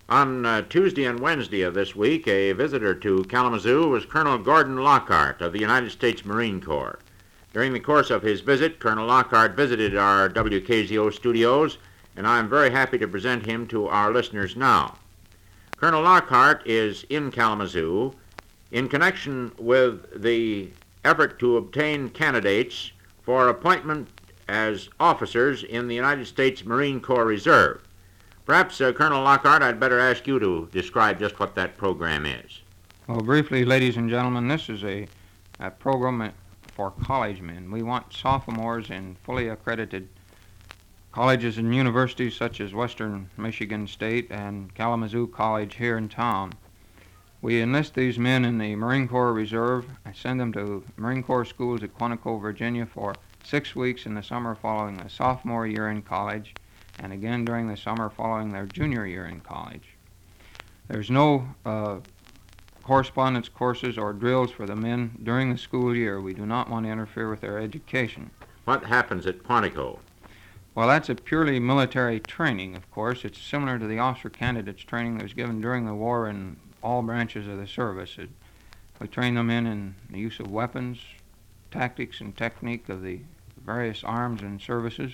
On Tuesday and Wednesday of this week, a visitor to Kalamazoo was Colonel Gordon Lockhart of the United States Marine Corps. During the course of his visit, Colonel Lockhart visited our WKZO studios, and I'm very happy to present him to our listeners now. Colonel Lockhart is in Kalamazoo in connection with the effort to obtain candidates for appointment as officers in the United States Marine Corps Reserve. Perhaps, Colonel Lockhart, I'd better ask you to describe just what that program is. Well, briefly, ladies and gentlemen, this is a program for college men. We want sophomores in fully accredited colleges and universities such as Western Michigan State and Kalamazoo College here in town. We enlist these men in the Marine Corps Reserve. I send them to Marine Corps schools at Quantico, Virginia for 6 weeks in the summer following their sophomore year in college, and again during the summer following their junior year in college. There's no correspondence courses or drills for the men during the school year. We do not want to interfere with their education. What happens at Quantico? Well, that's a purely military training, of course. It's similar to the officer candidates training that was given during the war in all branches of the service. We train them in the use of weapons, tactics and technique of the various arms and services,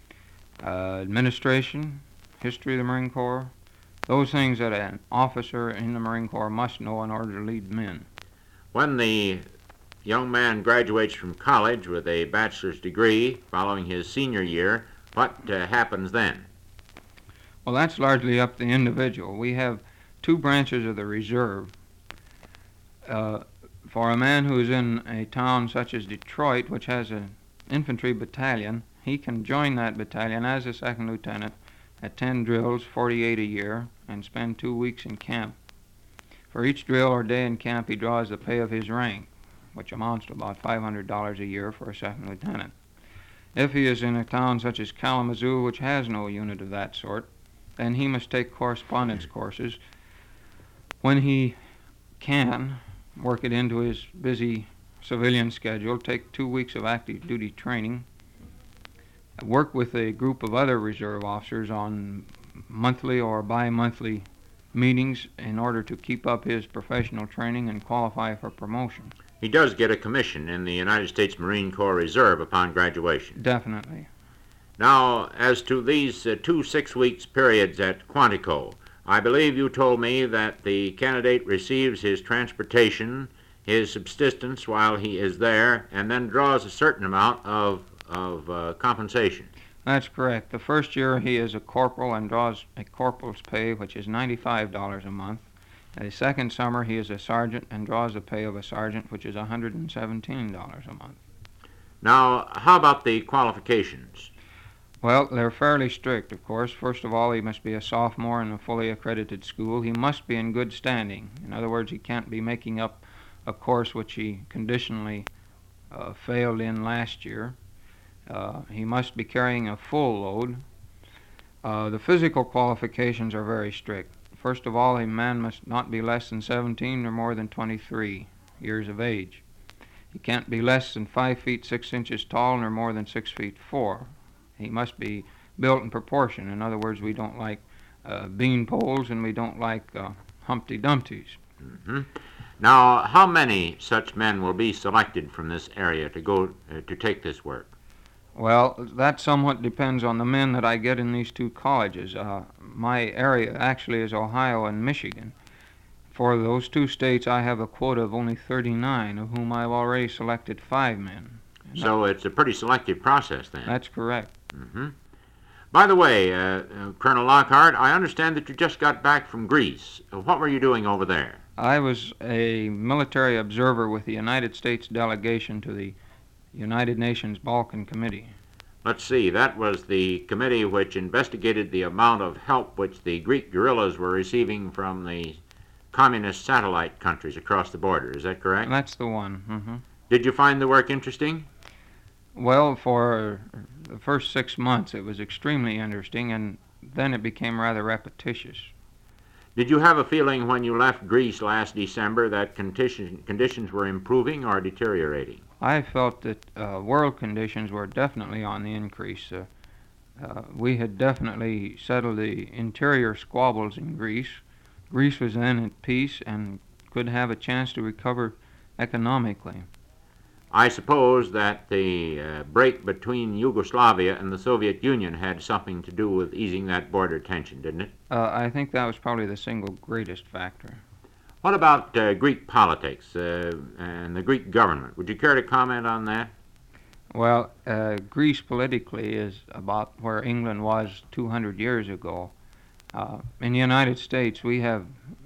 administration, history of the Marine Corps, those things that an officer in the Marine Corps must know in order to lead men. When the young man graduates from college with a bachelor's degree following his senior year, what happens then? Well, that's largely up to the individual. We have two branches of the reserve. For a man who is in a town such as Detroit, which has an infantry battalion, he can join that battalion as a second lieutenant, attend drills, 48 a year, and spend 2 weeks in camp. For each drill or day in camp, he draws the pay of his rank, which amounts to about $500 a year for a second lieutenant. If he is in a town such as Kalamazoo, which has no unit of that sort, then he must take correspondence courses. When he can, work it into his busy civilian schedule, take 2 weeks of active duty training, work with a group of other reserve officers on monthly or bi-monthly meetings in order to keep up his professional training and qualify for promotion. He does get a commission in the United States Marine Corps Reserve upon graduation. Definitely. Now, as to these 2 6-week periods at Quantico, I believe you told me that the candidate receives his transportation, his subsistence while he is there, and then draws a certain amount of compensation. That's correct. The first year he is a corporal and draws a corporal's pay, which is $95 a month. The second summer he is a sergeant and draws the pay of a sergeant, which is $117 a month. Now, how about the qualifications? Well, they're fairly strict, of course. First of all, he must be a sophomore in a fully accredited school. He must be in good standing. In other words, he can't be making up a course which he conditionally failed in last year. He must be carrying a full load. The physical qualifications are very strict. First of all, a man must not be less than 17 or more than 23 years of age. He can't be less than 5 feet 6 inches tall nor more than 6 feet 4. He must be built in proportion. In other words, we don't like bean poles and we don't like Humpty Dumptys. Mm-hmm. Now, how many such men will be selected from this area to go to take this work? Well, that somewhat depends on the men that I get in these two colleges. My area actually is Ohio and Michigan. For those two states, I have a quota of only 39, of whom I've already selected 5 men. So it's a pretty selective process then. That's correct. Mm-hmm. By the way, Colonel Lockhart, I understand that you just got back from Greece. What were you doing over there? I was a military observer with the United States delegation to the United Nations Balkan Committee. Let's see, that was the committee which investigated the amount of help which the Greek guerrillas were receiving from the communist satellite countries across the border. Is that correct? That's the one. Mm-hmm. Did you find the work interesting? Well, for the first 6 months it was extremely interesting, and then it became rather repetitious. Did you have a feeling when you left Greece last December that conditions were improving or deteriorating? I felt that world conditions were definitely on the increase. We had definitely settled the interior squabbles in Greece. Greece was then at peace and could have a chance to recover economically. I suppose that the break between Yugoslavia and the Soviet Union had something to do with easing that border tension, didn't it? I think that was probably the single greatest factor. What about Greek politics and the Greek government? Would you care to comment on that? Well, Greece politically is about where England was 200 years ago. In the United States, we have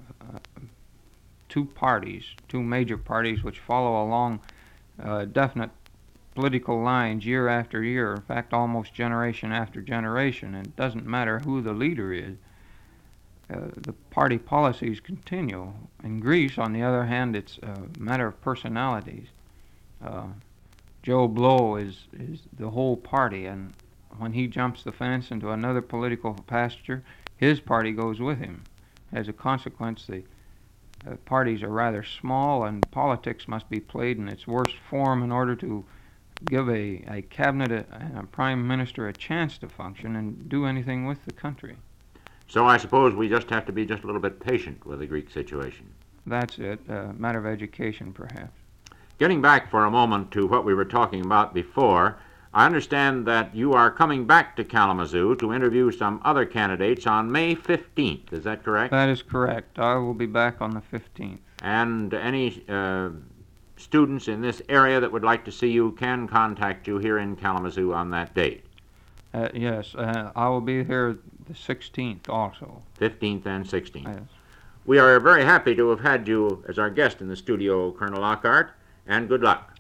two major parties, which follow along definite political lines year after year, in fact, almost generation after generation, and it doesn't matter who the leader is. The party policies continue. In Greece, on the other hand, it's a matter of personalities. Joe Blow is the whole party, and when he jumps the fence into another political pasture, his party goes with him. As a consequence, the parties are rather small, and politics must be played in its worst form in order to give a cabinet and a prime minister a chance to function and do anything with the country. So I suppose we just have to be just a little bit patient with the Greek situation. That's it, a matter of education, perhaps. Getting back for a moment to what we were talking about before, I understand that you are coming back to Kalamazoo to interview some other candidates on May 15th. Is that correct? That is correct. I will be back on the 15th. And any students in this area that would like to see you can contact you here in Kalamazoo on that date. Yes, I will be here the 16th also. 15th and 16th. Yes. We are very happy to have had you as our guest in the studio, Colonel Lockhart, and good luck.